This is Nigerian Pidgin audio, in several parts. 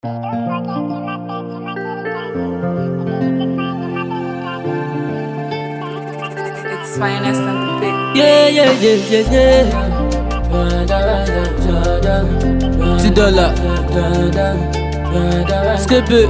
It's finest and the big. $2 skip it.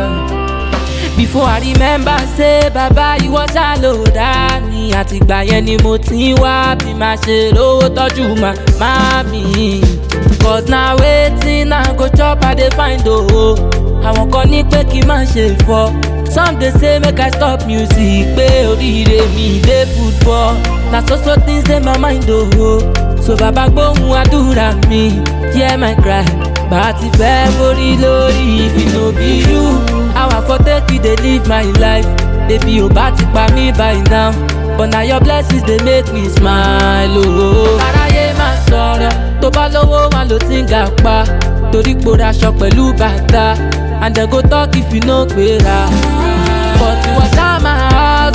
Before I remember say baba you was alone me àtìgbà yẹn ni mo ti ń wá bí máa ṣe lówó tọ́jú màmá mi. Cause na wetin I go chop I dey find o. Àwọn kan ní pé kí n má ṣe fọ́. Some dey say make I stop music pé oríire mi dey football. Na so things dey my mind o. So baba gbóhùn àdúrà mi, hear my cry. Bá ti fẹ́ borí lórí if it no be you. How I for take you dey live my life. Baby o bá ti pa mí by now. But na your blessings dey make me smile o. Aráyé máa sọ̀rọ̀, tó bá lówó wọn ló ti ń ga pa. Torí po raṣọ pẹ̀lú bàtà. And dem go talk if you no gbéra. But ìwọ ṣá máa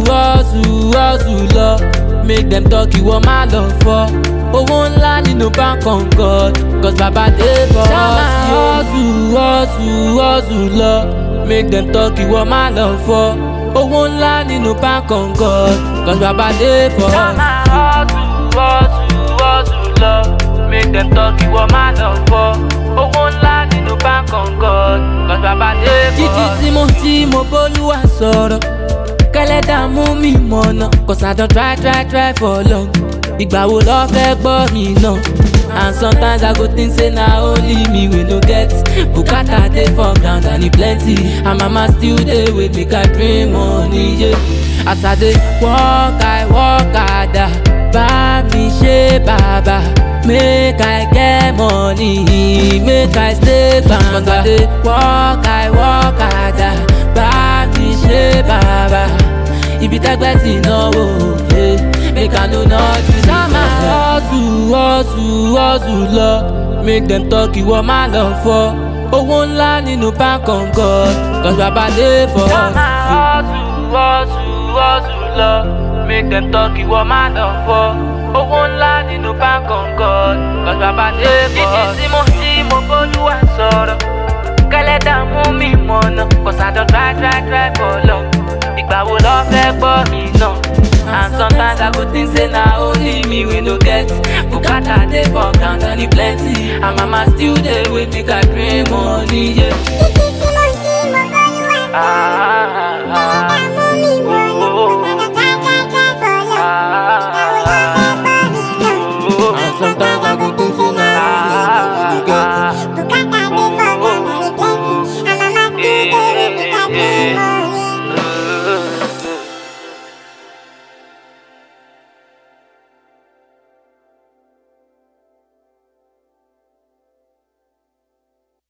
hustle lọ. Make dem talk ìwọ má lọ fọ́. Owó ńlá nínú bank on God. Cause baba dey for us. Ṣá máa hustle lọ. Make dem talk ìwọ má lọ fọ́. Owó ńlá nínú bank on God. Cause baba dey for us. Ṣá máa hustle lọ. Make dem talk ìwọ má lọ fọ́. Owó ńlá nínú bank on God. Cause baba dey for us. Jíjí tí mo bólúwa sọ̀rọ̀. Kẹ́lẹ́dà mú mi mọ̀nà. Cause I don try for long. Ìgbà wo lọ fẹ́ gbọ́ mi náà? And sometimes I go think say na only me we no get. Bùkátà dey for ground and e plenty. And mama still dey wait make I bring money, yeah. As I dey work harder. Bá mi ṣe bàbá. Make I get money, make I stay gbangba. Cause I dey work harder. Bá mi ṣe bàbá. Ibi tẹ́gbẹ́ ti náwó, yeah. Make I no nothing. Ṣá máa hustle lọ. Make dem talk ìwọ má lọ fọ́. Owó ńlá nínú bank on God. Cause baba dey for us. Ṣá máa hustle lọ. Make dem talk ìwọ má lọ fọ́. Owó ńlá nínú bank on God. Cause baba dey for us. Jíjí tí mo bólúwa sọ̀rọ̀. Kẹ́lẹ́dà mú mi mọ̀nà. Cause I don try for long. Ìgbà wo lọ fẹ́ gbọ́ mi náà? And sometimes I go think say na only me we no get. Bùkátà dey for ground and e plenty. And mama still dey wait make I bring money, yeah.